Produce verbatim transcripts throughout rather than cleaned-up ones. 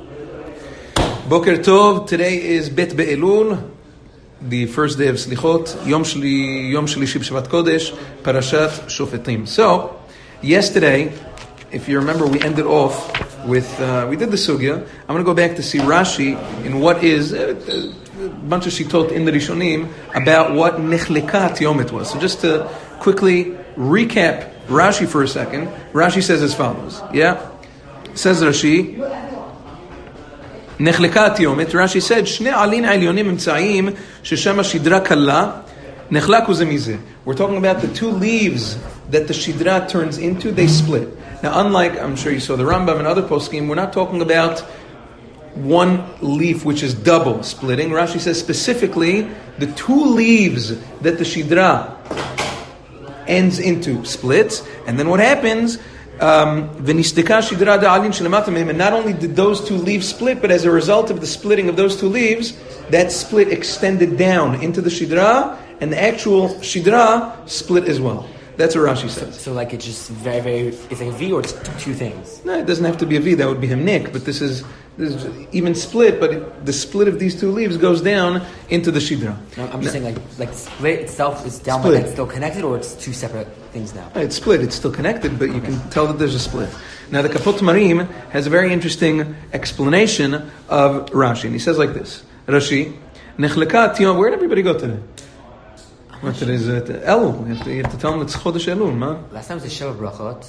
Boker Tov. Today is Bet Be'elul, the first day of Slichot, Yom Shli, Yom Shlishi B'Shabbat Kodesh, Parashat Shofetim. So, yesterday, if you remember, we ended off with, uh, we did the Sugya. I'm going to go back to see Rashi in what is a, a bunch of shitot in the Rishonim about what Nechlekat Yomet was. So just to quickly recap Rashi for a second, Rashi says as follows, yeah? Says Rashi, Nechlekat Yomet, Rashi said, Shne alin elyonim imtzayim sheshama shidra kalla, nechlaku ze mizeh. We're talking about the two leaves that the shidra turns into, they split. Now, unlike, I'm sure you saw the Rambam and other poskim, we're not talking about one leaf which is double splitting. Rashi says specifically, the two leaves that the shidra ends into splits, and then what happens, um, and not only did those two leaves split, but as a result of the splitting of those two leaves, that split extended down into the shidra, and the actual shidra split as well. That's what Rashi says. So, so like it's just very, very, it's like a V or it's two things? No, it doesn't have to be a V. That would be himnik. But this is, this is even split, but it, the split of these two leaves goes down into the shidra. No, I'm just no. saying like, like the split itself is down, split. But it's still connected, or it's two separate things now? It's split. It's still connected, but you okay. can tell that there's a split. Now the Kapot Marim has a very interesting explanation of Rashi. And he says like this. Rashi, Nechlekat Yom, where did everybody go today? What it is? Uh, Elul. You have, to, you have to tell them it's Chodesh Elul, man. Last time it was the show of Brachot.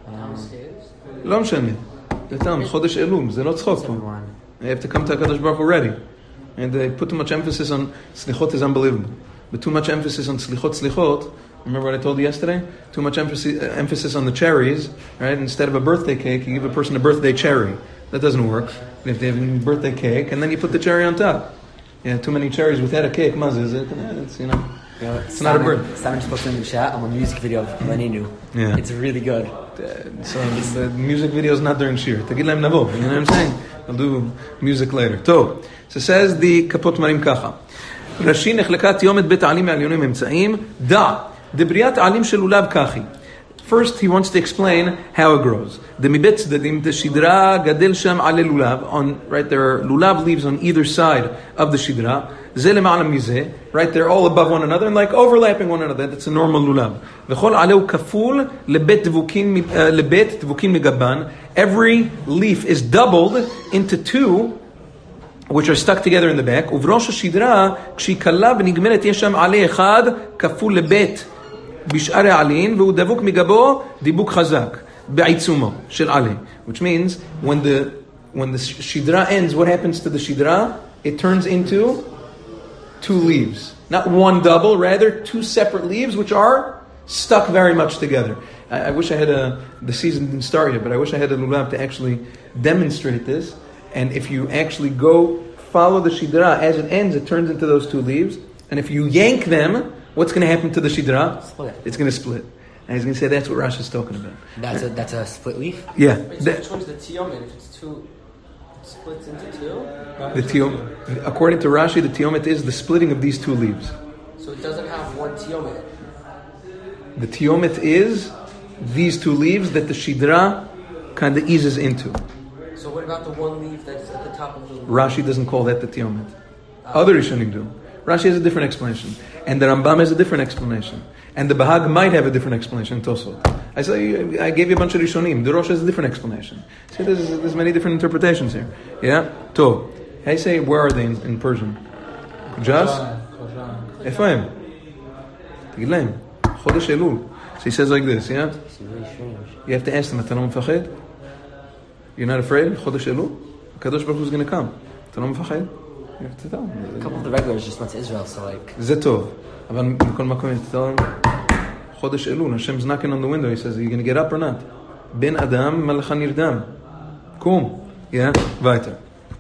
לא משנה. You tell them Chodesh Elul. זה לא צחוק פה. You have to come to HaKadosh Baruch Hu ready. And they put too much emphasis on Slichot is unbelievable. But too much emphasis on Slichot, Slichot. Remember what I told you yesterday? Too much emphasis, uh, emphasis on the cherries, right? Instead of a birthday cake, you give a person a birthday cherry. That doesn't work. You have to have a birthday cake, and then you put the cherry on top. Yeah, too many cherries without a cake. Maz is it? It's, you know. You know, it's Simon, not a bird. Simon just posted in the chat on a music video of Leninu. Yeah. It's really good. Uh, so the music video is not during Shir. Tagid laim navo. You know what I'm saying? I'll do music later. So, so says the Kapot Marim Kacha. Rashi nechlekat yomet bet alim elyonim emtzaim da debriat alim shel lulav kachi. First, he wants to explain how it grows. The mibet tzdadim the shidra gadel sham ale lulav. On right there are lulav leaves on either side of the shidra. Ze lema'ala mizeh. Right, they're all above one another and like overlapping one another. That's a normal lulav. V'chol aleu kaful lebet dvukin lebet dvukin migaban. Every leaf is doubled into two, which are stuck together in the back. Uvrosh hashidra kshi kala v'nigmeret yesham ale echad kaful lebet bish'ar alin v'u davuk migabo dibuk chazak be'itzumo shel ale. Which means when the when the shidra ends, what happens to the shidra? It turns into two leaves. Not one double, rather two separate leaves, which are stuck very much together. I, I wish I had a, the season didn't start yet, but I wish I had a lulav to actually demonstrate this. And if you actually go follow the shidra, as it ends, it turns into those two leaves. And if you yank them, what's going to happen to the shidra? Split. It's going to split. And he's going to say that's what Rashi is talking about. That's a, that's a split leaf? Yeah. Wait, so which one's the tiomet? If it's two... splits into two? The tiom, according to Rashi, the tiomet is the splitting of these two leaves. So it doesn't have one tiomet. The tiomet is these two leaves that the shidra kind of eases into. So what about the one leaf that's at the top of the leaf? Rashi doesn't call that the tiomet. Other Rishonim do. Rashi has a different explanation. And the Rambam has a different explanation. And the Bahag might have a different explanation, Tosot. I say, I gave you a bunch of Rishonim. The Rosh has a different explanation. See, there's, there's many different interpretations here. Yeah? Tov. I say, where are they in, in Persian? Kujas? איפה הם? תגיד להם. חודש אלול. So he says like this, yeah? You have to ask them, אתה לא מפחד? You're not afraid? חודש אלול? הקדוש ברוך הוא is going to come. אתה לא מפחד? You have to tell them. A couple of the regulars just went to Israel, so like... זה טוב. אבל בכל מקום, you have to tell them, חודש אלול, Hashem's knocking on the window, he says, are you going to get up or not? Ben Adam, Malacha Nirdam. Kum. Yeah? Weiter.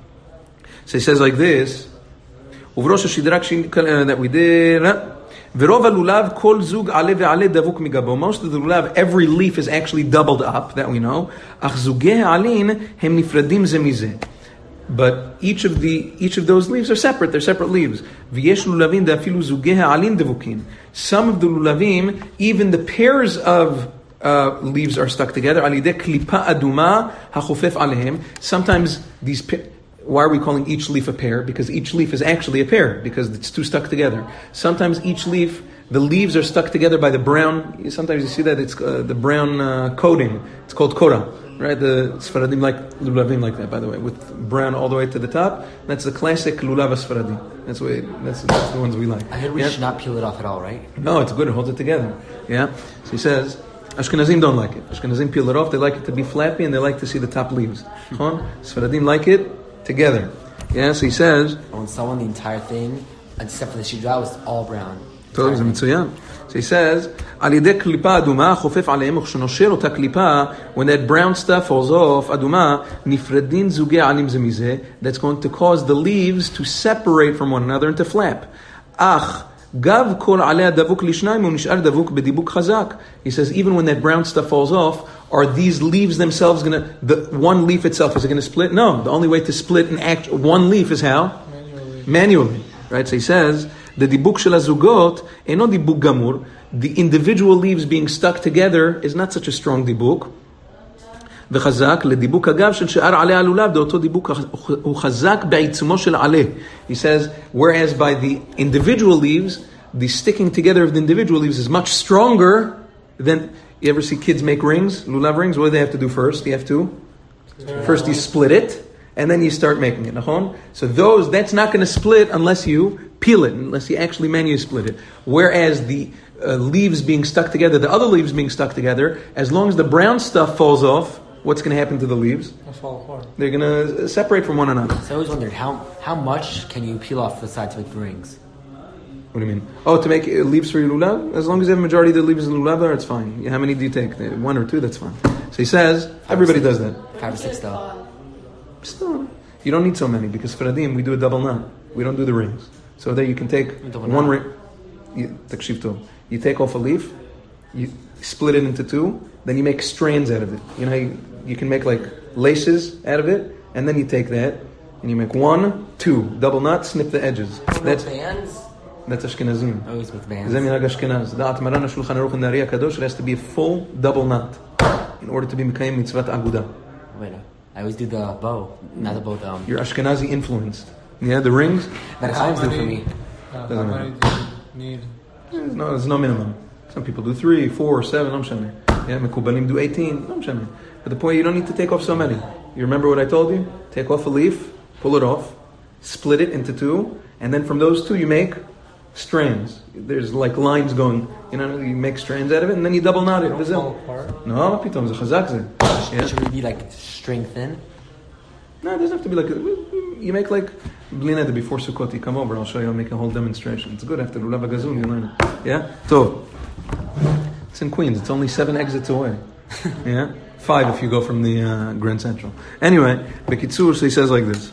So he says like this, ובראש השדרה that we did, ורוב הלולב, כל זוג עלה ועלה דבוק מגבו. Most of the lulav, every leaf is actually doubled up, that we know. אך זוגי העלין הם נפרדים זה מזה. But each of the each of those leaves are separate. They're separate leaves. ויש לולבים דאפילו זוגי העלין דבוקים. Some of the lulavim, even the pairs of uh, leaves are stuck together. על ידי קליפה אדומה החופף עליהם. Sometimes these, why are we calling each leaf a pear? Because each leaf is actually a pear, because it's two stuck together. Sometimes each leaf, the leaves are stuck together by the brown, sometimes you see that it's uh, the brown uh, coating. It's called kora. Right, the Sfaradim like lulavim like that, by the way, with brown all the way to the top. That's the classic lulav Sfaradi. That's what that's, that's the ones we like. I heard we yeah? should not peel it off at all, right? No, it's good. It holds it together. Yeah. So he says, Ashkenazim don't like it. Ashkenazim peel it off. They like it to be flappy, and they like to see the top leaves. Sfaradim like it together. Yeah. So he says, I want someone the entire thing, except for the shidra, was all brown. So he says, על ידי קליפה אדומה חופף עליהם וכשנושר אותה קליפה, when that brown stuff falls off, אדומה, נפרדין זוגי עלים זה מזה, that's going to cause the leaves to separate from one another and to flap. אך גב כל עלי הדבוק לשניים הוא נשאר דבוק בדיבוק חזק. He says, even when that brown stuff falls off, are these leaves themselves going to, the one leaf itself, is it going to split? No, the only way to split an act, one leaf is how? Manually. Manually. Right, so he says, the dibuk shel hazugot eno dibuk gamur. The individual leaves being stuck together is not such a strong dibuk. וחזק לדיבוק הגב של שאר עלי הלולב, דאותו דיבוק הוא חזק בעיצומו של עלי. He says, whereas by the individual leaves, the sticking together of the individual leaves is much stronger than, you ever see kids make rings, lulav rings? What do they have to do first? You have to, first you split it, and then you start making it. So those, that's not going to split unless you peel it, unless you actually manually split it. Whereas the uh, leaves being stuck together, the other leaves being stuck together, as long as the brown stuff falls off, what's going to happen to the leaves? They'll fall apart. They're going to separate from one another. So I always wondered, how how much can you peel off the side to make the rings? What do you mean? Oh, to make uh, leaves for your lulav? As long as you have a majority of the leaves in lulav there, it's fine. How many do you take? One or two, that's fine. So he says, Five everybody does that. Five or six though. Still, you don't need so many, because for Adim, we do a double knot. We don't do the rings. So there you can take one ring. You, you take off a leaf, you split it into two, then you make strands out of it. You know how you, you can make like laces out of it, and then you take that, and you make one, two, double knot, snip the edges. That's bands? That's Ashkenazim. Always with bands. Zeh minhag Ashkenaz. Da'at Maran HaShulchan Aruch in the Ari HaKadosh, it has to be a full double knot in order to be Mekayim Mitzvat Aguda. Wait, I always do the bow, not the bow down. You're Ashkenazi influenced. Yeah, the rings? That Chaim's do for me. Uh, how many do you need? There's no, there's no minimum. Some people do three, four, seven, no mshane. Yeah, Mekubalim do eighteen, no mshane. But the point, you don't need to take off so many. You remember what I told you? Take off a leaf, pull it off, split it into two, and then from those two you make strands. There's like lines going, you know, you make strands out of it, and then you double knot it. Don't fall apart. No, pitom, ze chazak ze. Yeah. Should we be like string thin? No, it doesn't have to be like, you make like, blineda before Sukkot, you come over, I'll show you, I'll make a whole demonstration. It's good after Lulav HaGazul, you learn it. Yeah? So, it's in Queens, it's only seven exits away. Yeah? Five if you go from the uh, Grand Central. Anyway, Bekitsur, so he says like this.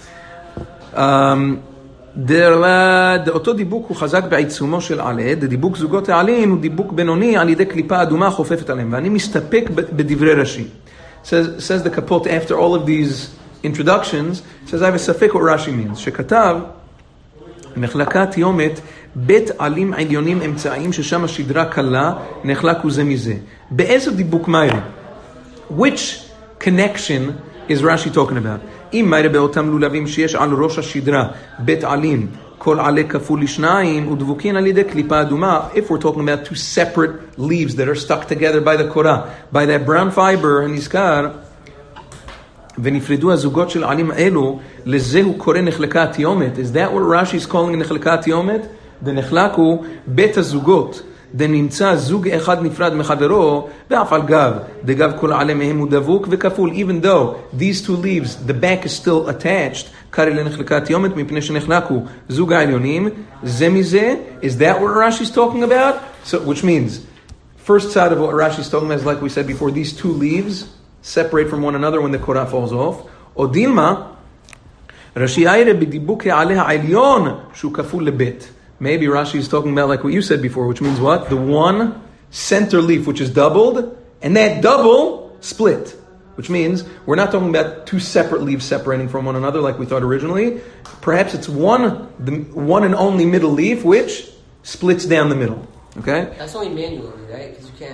Um, אותו דיבוק הוא חזק בעיצומו של עלה, דיבוק זוגות העלים הוא דיבוק בינוני על ידי קליפה אדומה חופפת עליהם, ואני מסתפק בדברי רש"י. Says, says the Kapot after all of these introductions, says I have a safek what Rashi means. שכתב, נחלקת יומת בית עלים עליונים אמצעיים ששם השדרה קלה נחלק הוא זה מזה. באיזה דיבוק מהירי? Which connection is Rashi talking about? אם מהירי באותם לולבים שיש על ראש השדרה בית עלים כל עלה כפול לשניים ודבוקין על ידי קליפה אדומה, if we're talking about two separate leaves that are stuck together by the korah, by that brown fiber הנזכר, ונפרדו הזוגות של עלים אלו, לזה הוא קורא נחלקה התיומת. Is that what Rashi is calling נחלקה התיומת? דנחלק הוא בית הזוגות, דנמצא זוג אחד נפרד מחברו, ואף על גב, דגב כל עלה מהם הוא דבוק וכפול, even though these two leaves, the back is still attached, קרא לנחלקה התיומת, מפני שנחלקו זוג העליונים, זה מזה, is that what Rashi is talking about? So, which means, first side of what Rashi is talking about is like we said before, these two leaves separate from one another when the korah falls off. או דילמה, רש"י איירה בדיבוק העלה העליון שהוא כפול לבית. Maybe Rashi is talking about like what you said before, which means what? The one center leaf which is doubled, and that double split. Which means we're not talking about two separate leaves separating from one another like we thought originally. Perhaps it's one, the one and only middle leaf which splits down the middle. Okay? That's only manually, right? Because you can't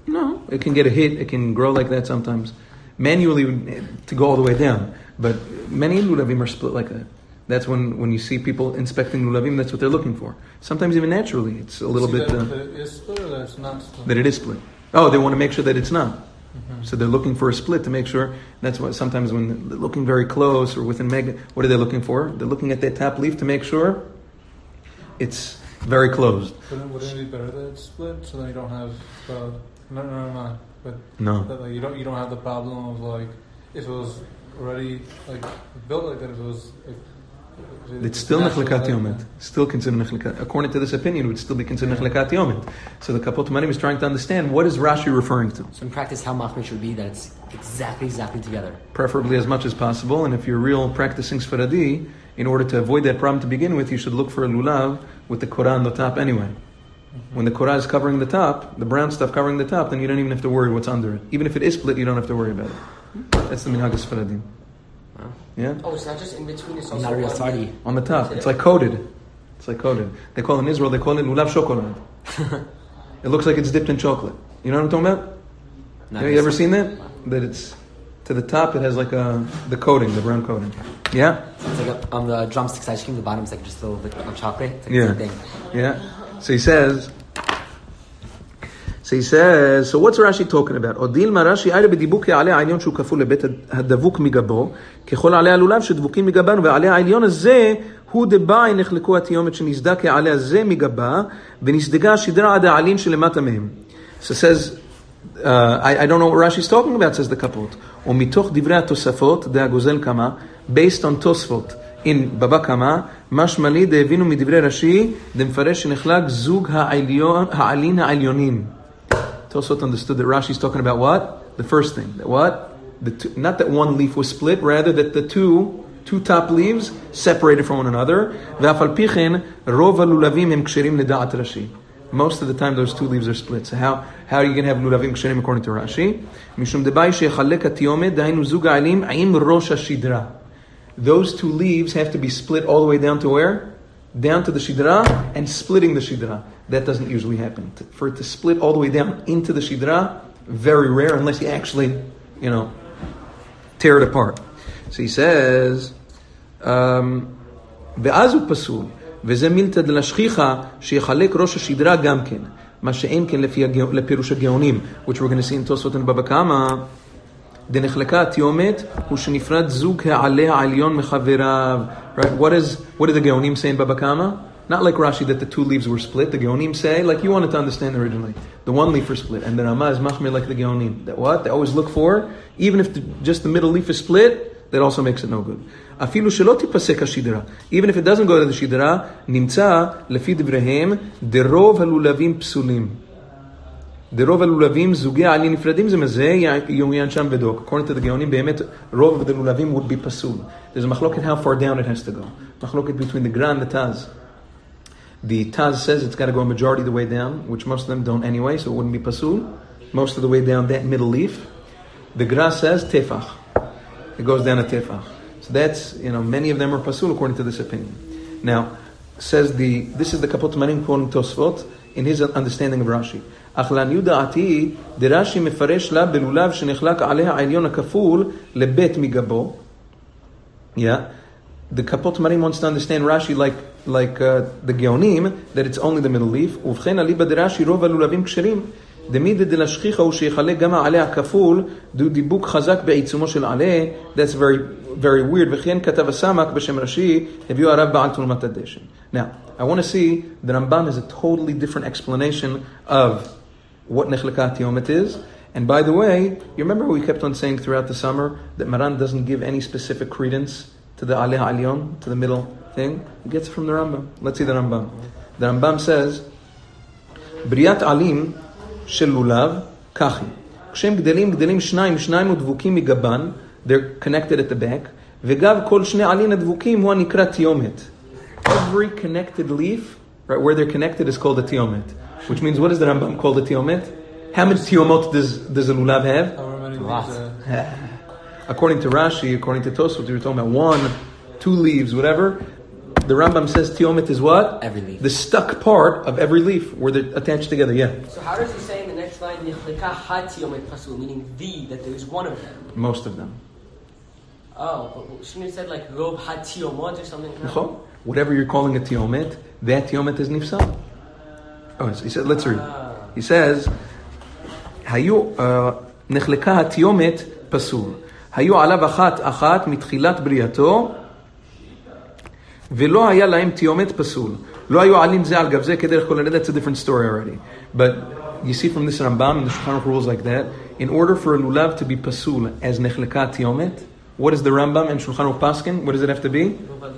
No, it can get a hit. It can grow like that sometimes. Manually, to go all the way down. But many lulavim are split like that. That's when, when you see people inspecting lulavim, that's what they're looking for. Sometimes even naturally, it's a little see bit... That, Uh, that it is split or that it's not split? that it is split. Oh, they want to make sure that it's not. Mm-hmm. So they're looking for a split to make sure. That's why sometimes when they're looking very close or within mega, what are they looking for? They're looking at that top leaf to make sure it's very closed. Wouldn't, wouldn't it be better that it's split so then you don't have... Uh, no, no, no, no. But No. That, like, you don't you don't have the problem of like if it was already like built like that, if it was like, if It's still natural nechlekat like yomit. that. Still considered nechlekat. According to this opinion, it would still be considered nechlekat yomit. So the Kapot Marim is trying to understand what is Rashi referring to. So in practice, how machmir should be that it's exactly, exactly together. Preferably as much as possible. And if you're real practicing Sfaradi, in order to avoid that problem to begin with, you should look for a lulav with the Korah on the top anyway. Mm-hmm. When the Korah is covering the top, the brown stuff covering the top, then you don't even have to worry what's under it. Even if it is split, you don't have to worry about it. That's the minhag of Sfaradim. Wow. Yeah? Oh, it's not just in between. It's also Not a real on sardi. the- On the top. It's like coated. It's like coated. They call it in Israel, they call it lulav chocolate. It looks like it's dipped in chocolate. You know what I'm talking about? Not Have you ever really. seen that? That it's to the top, it has like a the coating, the brown coating. Yeah? It's like a, on the drumstick ice cream, the bottom's like just a little bit of chocolate. It's like Yeah. the same thing. Yeah. So he says, so he says, so what's Rashi talking about? Odil ma Rashi ayre b'dibuk העלה העליון שהוא כפול לבית הדבוק מגבו, ככל העלה הלולב שדבוקים מגבנו, והעלה העליון הזה הוא דבעי נחלקו התיומת שנסדה כעלה הזה מגבה, ונסדגה השדרה עד העלים שלמטה מהם. So it says, uh, I, I don't know what Rashi's talking about, says the Kapot. ומתוך דברי התוספות, דהגוזל כמה, based on תוספות, in בבא כמה, משמע לי דהבינו מדברי רש"י, דמפרש שנחלק זוג העליון, העלין העליונים. Tosfot understood that Rashi's talking about what? The first thing. That what? The two, not that one leaf was split, rather that the two two top leaves separated from one another. ואף על פי כן, רוב הלולבים הם כשרים לדעת רש"י. Most of the time those two leaves are split. So how, how are you going to have לולבים כשרים according to Rashi? משום דבעי שיחלק התיומת, דהיינו זוג העלים עם ראש השדרה. Those two leaves have to be split all the way down to where? Down to the shidra and splitting the shidra. That doesn't usually happen. To, for it to split all the way down into the shidra, very rare unless you actually, you know, tear it apart. So he says, ואז הוא פסול, וזה מילתא דלשכיחא שיחלק ראש השדרה גם כן, מה שאין כן לפירוש הגאונים, which we're going to see in תוספות and בבא קמא, דנחלקה התיומת הוא שנפרד זוג העלה העליון מחבריו. Right? What is what did the Geonim say in Baba Kama? Not like Rashi that the two leaves were split. The Geonim say, like you wanted to understand originally, the one leaf was split, and the Ramah is machmir like the Geonim. That what? They always look for, even if the, just the middle leaf is split, that also makes it no good. Afilu shelo tipasek hashidra. Even if it doesn't go to the shidra, nimtza lefi divrehem derov halulavim psulim. דרוב הלולבים זוגי העלים נפרדים זה מזה יומיין שם בדוק. According to the Geonim, באמת רוב the לולבים would be פסול. There's a machloket how far down it has to go. Machloket between the Gra and the Taz. The Taz says it's got to go a majority of the way down, which most of them don't anyway, so it wouldn't be pasul. Most of the way down that middle leaf. The Gra says tefach. It goes down a tefach. So that's, you know, many of them are pasul according to this opinion. Now, says the, this is the Kapot Marim quoting Tosfot in his understanding of Rashi. אך לעניות דעתי, דרש"י מפרש לה בלולב שנחלק עליה העליון הכפול לבית מגבו. Yeah. The Kapot Marim wants to understand Rashi like like uh, the Geonim, that it's only the middle leaf. ובכן אליבא דרש"י רוב הלולבים כשרים. דמידא דלשכיחא הוא שיחלק גם העלה הכפול, דו דיבוק חזק בעיצומו של עלה. That's very very weird. וכן כתב הסמ"ק בשם רש"י, הביאו הרב בעל תרומת הדשן. Now, I want to see the Rambam has a totally different explanation of what Nechleka Tiomet is. And by the way, you remember we kept on saying throughout the summer that Maran doesn't give any specific credence to the Aleh Alyon, to the middle thing? He gets it from the Rambam. Let's see the Rambam. The Rambam says, Briat Alim shel Lulav Kachi. Kshem Gdelim Gdelim Shnaim Shnaim Udvukim Migaban. They're connected at the back. Vegav Kol Shne Alin Advukim Hu Nikra Tiomet. Every connected leaf, right, where they're connected is called a Tiomet. Which means, what does the Rambam call the Tiomet? How many Tiomot does, does a Lulav have? However many Lot. leaves, uh, According to Rashi, according to Tosfot, we were talking about one, two leaves, whatever. The Rambam says Tiomet is what? Every leaf. The stuck part of every leaf where they're attached together, yeah. So how does he say in the next line, nichleka hatiomet pasul, meaning the, that there is one of them. Most of them. Oh, but shouldn't you have said like rob hatiomot or something? No? Whatever you're calling a tiomet, that tiomet is nifsal. Oh, so he said, let's read. Ah. He says, Hayu nichleka hatiomet pasul. Hayu alav achat achat mitchilat briyato, ולא היה להם תיומת פסול. לא היו עלים זה על גב זה כדרך כל הלדת. That's a different story already. But you see from this Rambam and the Shulchan Aruch rules like that, in order for a lulav to be pasul as nechleka tiomet, what is the Rambam and Shulchan Aruch paskin? What does it have to be?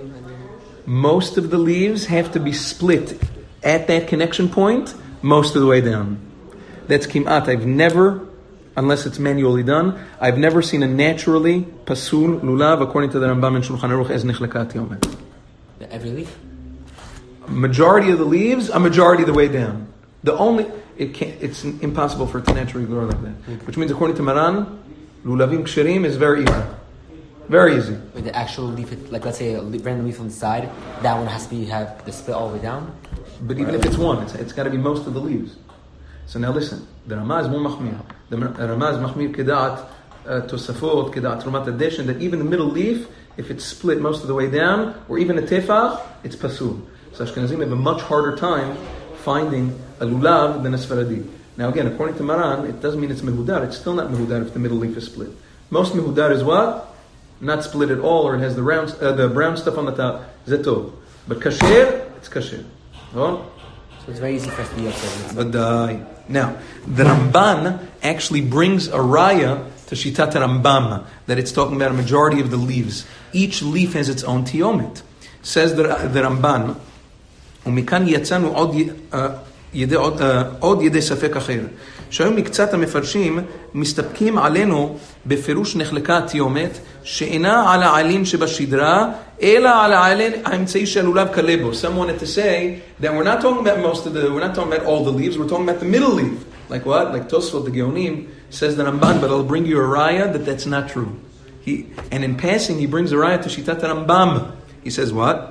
Most of the leaves have to be split at that connection point most of the way down. That's kim'at. I've never, unless it's manually done, I've never seen a naturally pasul lulav according to the Rambam and Shulchan Aruch as nechleka tiomet. Every leaf? Majority of the leaves, a majority of the way down. The only, it can't, it's impossible for it to naturally grow like that. Mm-hmm. Which means according to Maran, lulavim ksherim is very easy. Very easy. With the actual leaf, like let's say a random leaf on the side, that one has to be have the split all the way down? But even if it's one, it's, it's got to be most of the leaves. So now listen, the Ramah is more mahmir. The Ramah is mahmir kedat tosafot, kedat rumat adeshin, that even the middle leaf, if it's split most of the way down, or even a tefach, it's pasul. So Ashkenazim have a much harder time finding a lulav than a Sfaradi. Now again, according to Maran, it doesn't mean it's mehudar. It's still not mehudar if the middle leaf is split. Most mehudar is what? Not split at all, or it has the round, uh, the brown stuff on the top. Zeto. But kasher, it's kasher. Oh? So it's very easy for us to be upset. But uh, now, the Ramban actually brings a raya to Shitat Rambam, that it's talking about a majority of the leaves. Each leaf has its own tiomet. Says the, the Ramban, ומכאן יצאנו עוד, ידי, עוד ידי ספק אחר. שהיום מקצת המפרשים מסתפקים עלינו בפירוש נחלקה התיומת, שאינה על העלים שבשדרה, אלא על העלים האמצעי שהלולב קלה בו. Some wanted to say that we're not talking about most of the, we're not talking about all the leaves, we're talking about the middle leaf. Like what? Like Tosfot the Geonim says the Ramban, but I'll bring you a raya that that's not true. He, and in passing, he brings a raya to Shitat Rambam. He says what?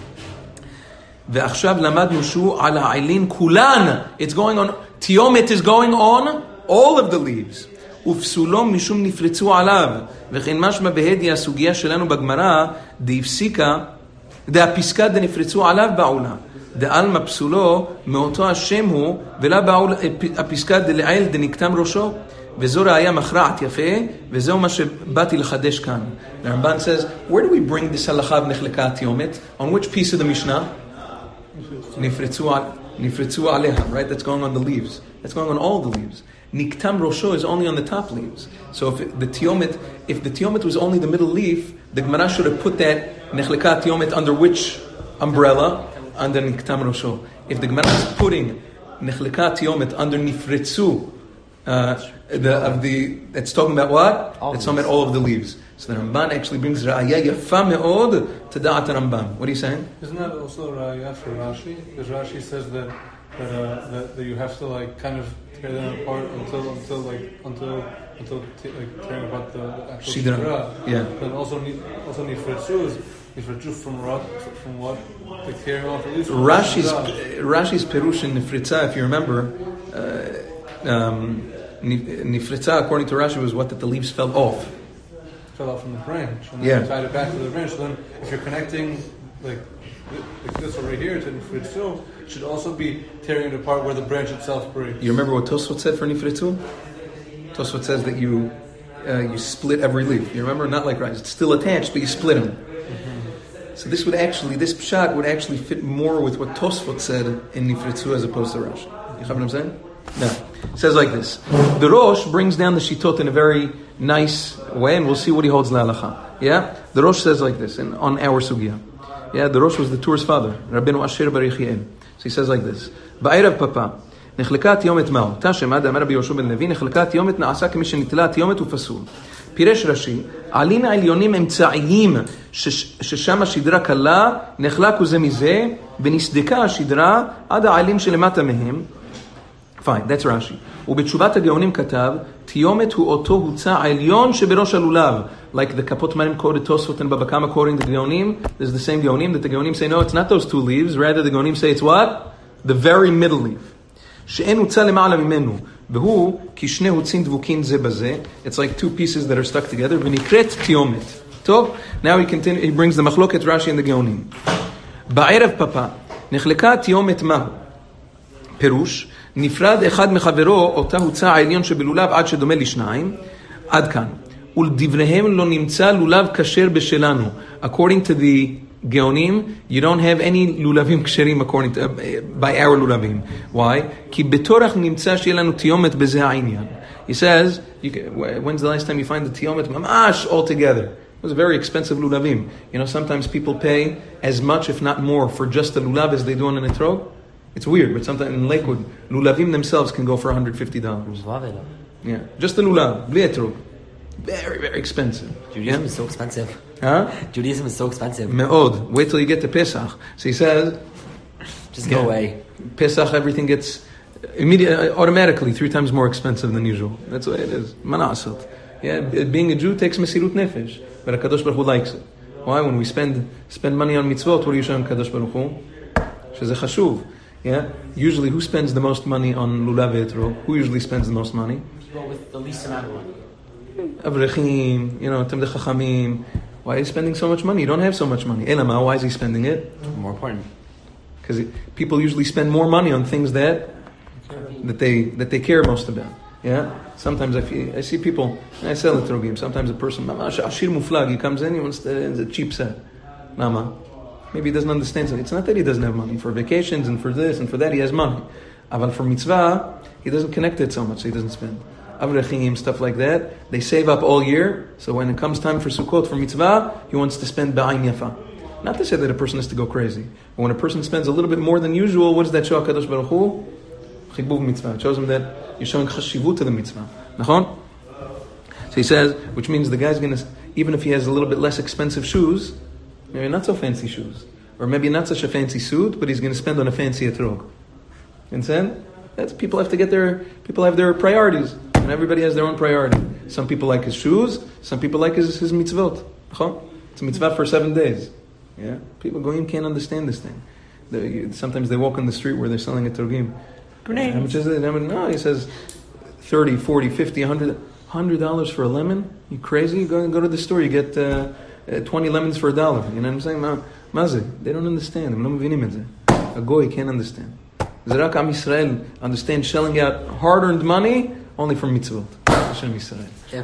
ועכשיו למדנו שהוא על העילין כולן. It's going on, תיומת is going on all of the leaves. ופסולו משום נפרצו עליו. וכן משמע בהדי הסוגיה שלנו בגמרא, דהפסיקה, דהפסקה דנפרצו עליו בעולה. דעלמא פסולו מאותו השם הוא, ולא בעול הפסקה דלעיל דנקטם ראשו. וזו ראיה מכרעת יפה, וזהו מה שבאתי לחדש כאן. The Ramban says, where do we bring this halacha of נחלקה התיומת? On which piece of the Mishnah? Nifritzu aleha, right? That's going on the leaves. That's going on all the leaves. Niktam rosho is only on the top leaves. So if the tiomet, if the tiomet was only the middle leaf, the Gemara should have put that nechleka tiomet under which umbrella? Under niktam rosho. If the Gemara is putting nechleka tiomet under nifritzu, uh, the of the it's talking about what? All it's talking about all of the leaves. So the Ramban actually brings ra'aya yafa me'od to da'at Rambam. What are you saying? Isn't that also ra'aya for Rashi? Because Rashi says that that, uh, that that you have to like kind of tear them apart until until like until until t- like tearing apart the, the actual shidra. Yeah. Then also also nifretzu is nifretzu from what from what the tearing off the leaves. Rashi's Rashi's perush in nifritza, if you remember, uh, um, nifritza according to Rashi was what, that the leaves fell off. Fell off from the branch, and then yeah. you tied it back to the branch. So then, if you're connecting like, like this over here to nifritzu, it should also be tearing it apart where the branch itself breaks. You remember what Tosfot said for nifritzu? Tosfot says that you uh, you split every leaf. You remember, not like rice; it's still attached, but you split them. Mm-hmm. So this would actually, this pshat would actually fit more with what Tosfot said in nifritzu as opposed to Rashi. You have what I'm saying? No. It says like this. The Rosh brings down the Shitot in a very nice way, and we'll see what he holds l'halacha. Yeah? The Rosh says like this, in, on our sugya. Yeah, the Rosh was the Tour's father, Rabbeinu Asher bar Yechiel. So he says like this. Ba'erav papa, נחלקה התיומת מהו? תשם עד אמר רבי יהושע בן לוי, נחלקה התיומת נעשה כמי שנטלה התיומת ופסול. פירש רש"י, העלים העליונים אמצעיים ששם השדרה קלה, נחלקו זה מזה, ונסדקה השדרה עד העלים שלמטה מהם. Fine, that's Rashi. ובתשובת הגאונים כתב, תיומת הוא אותו הוצא העליון שבראש הלולב. Like the Kapot Marim quoted Tosfot and Baba Kama quoting the Geonim, there's the same Geonim that the Geonim say, no, it's not those two leaves, rather the Geonim say it's what? The very middle leaf. שאין הוצא למעלה ממנו, והוא, כי שניהו צין דבוקין זה בזה, it's like two pieces that are stuck together, ונקראת תיומת. טוב, now he, continue, he brings the מחלוקת רש"י and the גאונים. בערב פפה, נחלקה תיומת מהו? פירוש, נפרד אחד מחברו, אותה הוצא העליון שבלולב עד שדומה לשניים, עד כאן. ולדבריהם לא נמצא לולב כשר בשלנו. According to the גאונים, you don't have any לולבים כשרים according to, uh, by our לולבים. Why? כי בתורך נמצא שיהיה לנו תיומת בזה העניין. He says, you can, when's the last time you find the תיומת ממש all together? It was very expensive lulavim. You know, sometimes people pay as much, if not more, for just a lulav as they do on an etrog. It's weird, but sometimes in Lakewood, lulavim themselves can go for one hundred fifty dollars. Yeah, just a lulav, bli etrog. Very, very expensive. Judaism yeah? is so expensive. Huh? Judaism is so expensive. Me'od. Wait till you get to Pesach. So he says, just go yeah, away. Pesach, everything gets immediately, automatically three times more expensive than usual. That's the way it is. Manasat. Yeah, being a Jew takes mesirut nefesh, but HaKadosh Baruch Hu likes it. Why? When we spend spend money on mitzvot, what do you show HaKadosh Baruch Hu? Sheze chashuv. Yeah. Usually, who spends the most money on lulav etro? Who usually spends the most money? People with the least amount of money. Avrechim, you know, Tamdei Chachamim. Why are you spending so much money? You don't have so much money. Elama, why is he spending it? More important. Because people usually spend more money on things that that they that they care most about. Yeah. Sometimes I feel, I see people. I sell etrogim. Sometimes a person, mamash ashir muflag, he comes in, he wants the, the cheap set. Nama. Maybe he doesn't understand it. It's not that he doesn't have money for vacations and for this and for that. He has money. But for mitzvah, he doesn't connect it so much. So he doesn't spend. Avrechim, stuff like that. They save up all year. So when it comes time for Sukkot, for mitzvah, he wants to spend ba'ayin yafa. Not to say that a person has to go crazy. But when a person spends a little bit more than usual, what does that show HaKadosh Baruch Hu? Chibuv mitzvah. It shows him that you're showing chashivut to the mitzvah. Nachon? So he says, which means the guy's going to, even if he has a little bit less expensive shoes, maybe not so fancy shoes, or maybe not such a fancy suit, but he's going to spend on a fancy etrog. You understand? That's, people have to get their, people have their priorities. And everybody has their own priority. Some people like his shoes, some people like his, his mitzvot. It's a mitzvah for seven days. Yeah, people going can't understand this thing. They, sometimes they walk on the street where they're selling a turgim. Grenades. How much is it? I mean, no, he says thirty, forty, fifty, one hundred, one hundred dollars for a lemon? You crazy? You go, go to the store, you get uh, uh, twenty lemons for a dollar. You know what I'm saying? Ma, maze, they don't understand. A goy can't understand. Zerak Am Yisrael understand shelling out hard-earned money only for mitzvot. Hashem Yisrael.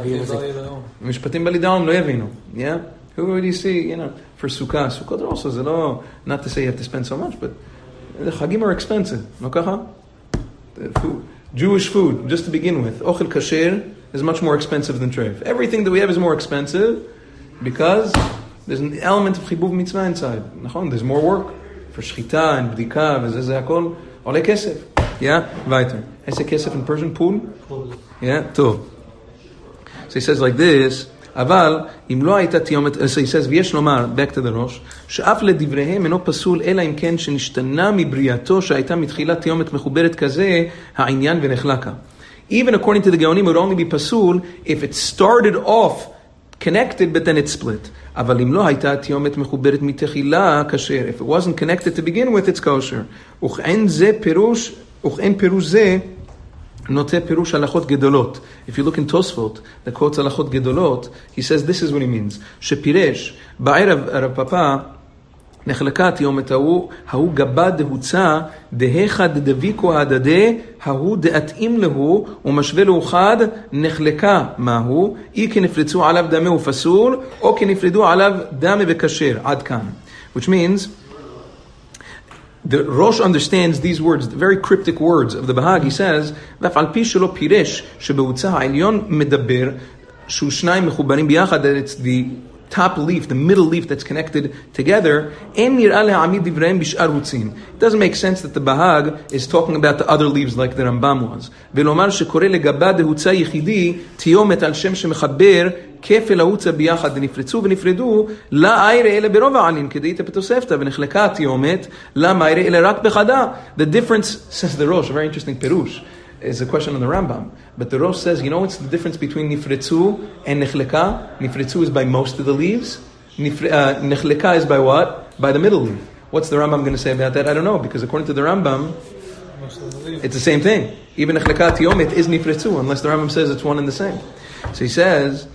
Mishpatim balidaum lo yavinu. Yeah? Who do you see, you know, for sukkah? Sukkot also is no, not to say you have to spend so much, but the chagim are expensive. No kaha? Food. Jewish food, just to begin with. Ochel kasher is much more expensive than treif. Everything that we have is more expensive because there's an element of chibuv mitzvah inside. There's more work. For shchita and bdika, v'zeh hakol, ole kesef. Yeah? Weiter. Ese kesef in Persian, pool? Yeah? Tov. So he says like this, אבל אם לא הייתה תיומת, so he says, ויש לומר, back to the ראש, שאף לדבריהם אינו פסול, אלא אם כן שנשתנה מבריאתו שהייתה מתחילה תיומת מחוברת כזה, העניין ונחלקה. Even according to the גאונים, it would only be פסול if it started off connected, but then it split. אבל אם לא הייתה תיומת מחוברת מתחילה כשר, if it wasn't connected to begin with, it's kosher. וכאין זה פירוש, וכאין פירוש זה, נוטה פירוש הלכות גדולות. If you look in Tosfot, the quotes הלכות גדולות, he says this is what he means. שפירש, בערב הרב פאפא, נחלקה תיומת ההוא, ההוא גבה דהוצא, דהיכא דדביקו הדדה, ההוא דאתאים להו, ומשווה לו חד, נחלקה מהו, אי כנפרצו עליו דמה ופסול, או כנפרדו עליו דמה וכשר, עד כאן. Which means, the Rosh understands these words, the very cryptic words of the Bahag. He says, ואף על פי שלא פירש שבהוצא העליון מדבר, שהוא שניים מחוברים ביחד, that it's the top leaf, the middle leaf that's connected together, אין נראה להעמיד דבריהם בשאר הוצין. It doesn't make sense that the Bahag is talking about the other leaves like the Rambam was. ולומר שקורא לגבה דהוצא יחידי, תיומת על שם שמחבר, כפל ההוצא ביחד ונפרצו ונפרדו, לא איירה אלא ברוב העלים, כדאית בתוספתא, ונחלקה תיומת, למה איירה אלא רק בחדה. The difference, says the Rosh, a very interesting perush, is a question on the Rambam. But the Rosh says, you know what's the difference between nifretzu and nechleka? Nifretzu is by most of the leaves. Nifre, uh, nechleka is by what? By the middle leaf. What's the Rambam going to say about that? I don't know, because according to the Rambam, It's the same thing. Even Echleka Tiomet is Nifretzu, unless the Rambam says it's one and the same. So he says,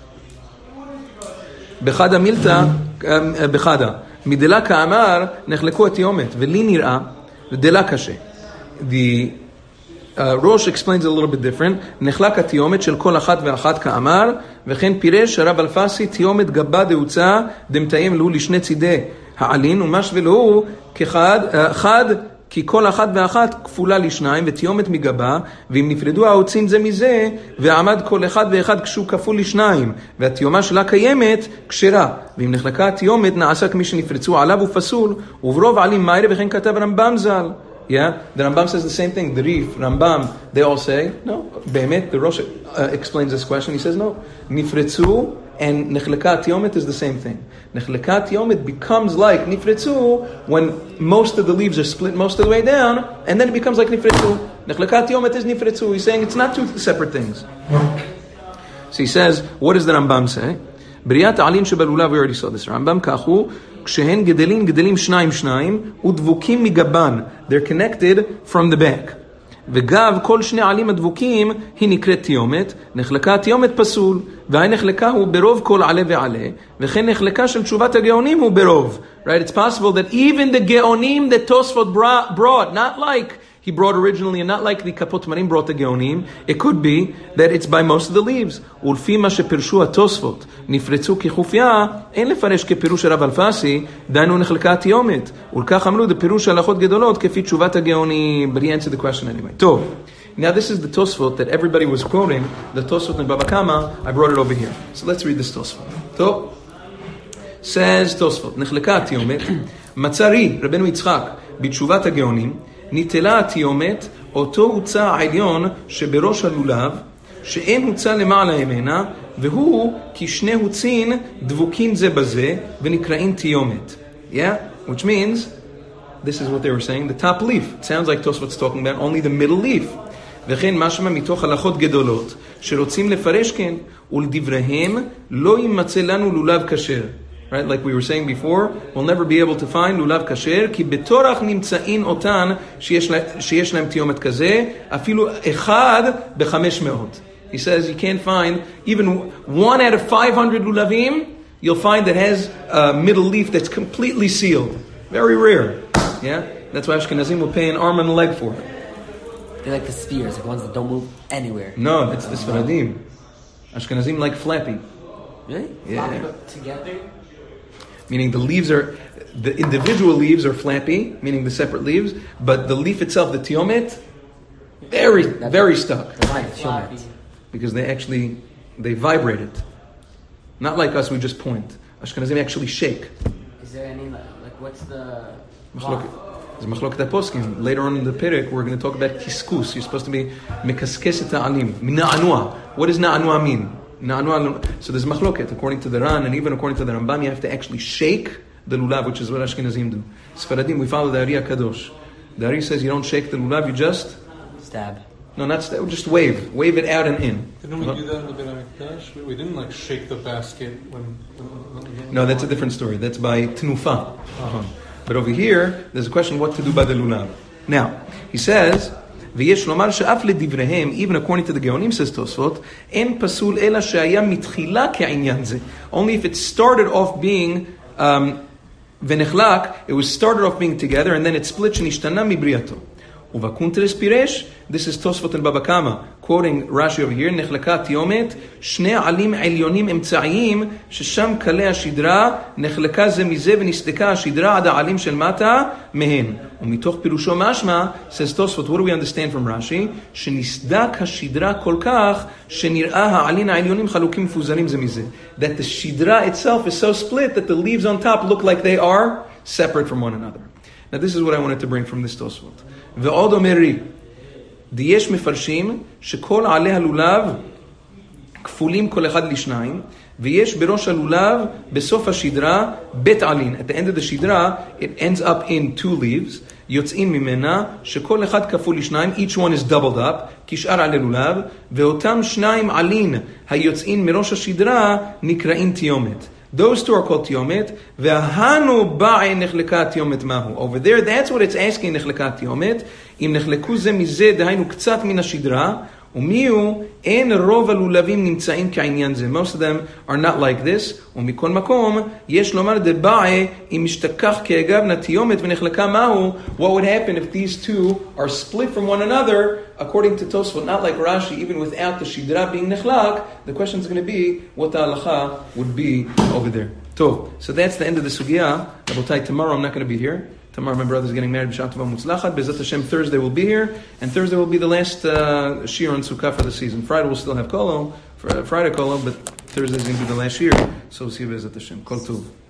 Bechada Milta, Bechada, Midela Ka'amar, Nechleku Tiomet, Veli Nir'a, Dela Kashe. The uh, Rosh explains it a little bit different. Nechlak התיומת של כל אחת ואחת כאמר, וכן פירש הרב אלפסי תיומת גבה דהוצה דמתאים לו לשני צידי העלין, ומשווה לו כחד, חד, כי כל אחת ואחת כפולה לשניים, ותיומת מגבה, ואם נפרדו העוצים זה מזה, ועמד כל אחד ואחד כשהוא כפול לשניים, והתיומה שלה קיימת, כשרה. ואם נחלקה התיומת נעשה כמי שנפרצו עליו ופסול, וברוב עלים מיירה, וכן כתב רמב"ם ז"ל. Yeah, the Rambam says the same thing. The Rif, Rambam, they all say, no, Be'emet, the Rosh uh, explains this question. He says, no, Nifretzu and Nechleka Tiomet is the same thing. Nechleka Tiomet becomes like Nifretzu when most of the leaves are split most of the way down, and then it becomes like Nifretzu. Nechleka Tiomet is Nifretzu. He's saying it's not two separate things. So he says, what does the Rambam say? B'riyat Alin Shebalulav, we already saw this. Rambam Kachu, כשהן גדלים, גדלים שניים שניים, ודבוקים מגבן. They're connected from the back. וגב כל שני עלים הדבוקים, היא נקראת תיומת, נחלקה תיומת פסול, והי נחלקה הוא ברוב כל עלה ועלה, וכן נחלקה של תשובת הגאונים הוא ברוב. Right? It's possible that even the Geonim that Tosfot brought, not like he brought originally, and not like the Kapot Marim brought the Geonim, it could be that it's by most of the leaves. ולפי מה שפרשו התוספות, נפרצו כחופיה, אין לפרש כפירוש הרב אלפסי, דיינו נחלקה התיומת. ולכך עמלו דפירוש הלכות גדולות, כפי תשובת הגאונים. But he answered the question anyway. טוב. Now this is the Tosfot that everybody was quoting, the Tosfot in Baba Kama. I brought it over here. So let's read this Tosfot. טוב. Says Tosfot, נחלקה התיומת, מצרי, רבנו יצחק, בתשובת הגאונים, ניטלה התיומת, אותו הוצא העליון שבראש הלולב, שאין הוצא למעלה ממנה, והוא כי שני הוצין דבוקים זה בזה, ונקראים תיומת. Yeah? Which means, this is what they were saying, the top leaf. It sounds like Tosfot's talking about only the middle leaf. וכן משמע מתוך הלכות גדולות, שרוצים לפרש כן, ולדבריהם לא יימצא לנו לולב כשר. Right, like we were saying before, we'll never be able to find lulav kasher, כי בתורח נמצאין אותן שיש, שיש להם תיומת כזה, אפילו אחד בחמש מאות. He says you can't find even one out of five hundred lulavim, you'll find that has a middle leaf that's completely sealed. Very rare. Yeah? That's why Ashkenazim will pay an arm and a leg for it. They like the spears, like ones that don't move anywhere. No, it's the Sfaradim. Ashkenazim like flappy. Really? Yeah. Flappy but together? Meaning the leaves are, the individual leaves are flappy, meaning the separate leaves, but the leaf itself, the tiomet, very, That's very stuck. Flappy. Because they actually, they vibrate it. Not like us, we just point. Ashkenazim actually shake. Is there any, like, what's the... There's machloket poskim. Later on in the Perek, we're going to talk about kiskus. You're supposed to be mekaskes ta'alim, na'anua. What does na'anua mean? So there's machloket, according to the Ran, and even according to the Rambam, you have to actually shake the lulav, which is what Ashkenazim do. Sfaradim, we follow the Ari HaKadosh. The Ari says you don't shake the lulav, you just... Stab. No, not stab, just wave. Wave it out and in. Didn't we do that in the Beit HaMikdash? We, we didn't like shake the basket when... when, when no, that's a different story. That's by Tnufa. Uh-huh. But over here, there's a question what to do by the lulav. Now, he says... ויש לומר שאף לדבריהם, even according to the Geonim, says Tosfot, אין פסול אלא שהיה מתחילה כעניין זה. Only if it started off being, um, ונחלק, it was started off being together, and then it split שנשתנה מבריאתו. ובקונטרס פירש, this is Tosfot in Baba Kama, quoting Rashi over here, נחלקה תיומת, שני עלים עליונים אמצעיים, ששם קלה השדרה, נחלקה זה מזה ונסתקה השדרה עד העלים של מטה מהן. ומתוך פירושו משמע, says Tosfot, what do we understand from Rashi? שנסדק השדרה כל כך, שנראה העלים העליונים חלוקים מפוזרים זה מזה. That the shidra itself is so split that the leaves on top look like they are separate from one another. Now this is what I wanted to bring from this Tosfot. ועוד אומר רי, יש מפרשים שכל עלי הלולב כפולים כל אחד לשניים, ויש בראש הלולב בסוף השדרה בית עלין. At the end of the shidra, it ends up in two leaves, יוצאים ממנה שכל אחד כפול לשניים, each one is doubled up, כשאר עלי לולב, ואותם שניים עלין היוצאים מראש השדרה נקראים תיומת. Those two are called tiyomet. Ve'hanu ba'i nechleka tiyomet mahu. Over there, that's what it's asking nechleka tiyomet. Im nechleku ze mizeh, dehainu k'tzat min hashidra. Umiu en rov halulav nimtzaim ka'inyan ze. Most of them are not like this. Umikol makom yesh lomar de ba'i im ishtakach ke'agav na tiyomet v'nechleka mahu. What would happen if these two are split from one another? According to Tosfot, not like Rashi, even without the shidra being nechlak, the question is going to be what the halacha would be over there. Tov. So that's the end of the sugya. Rabotai, tomorrow I'm not going to be here. Tomorrow my brother's getting married. B'shat tova mutzlachat. Bezat Hashem, Thursday we'll be here. And Thursday will be the last uh, shir on Sukkah for the season. Friday we'll still have kolo, Friday kolo, but Thursday's going to be the last year. So we'll see you Bezat Hashem. Kol tov.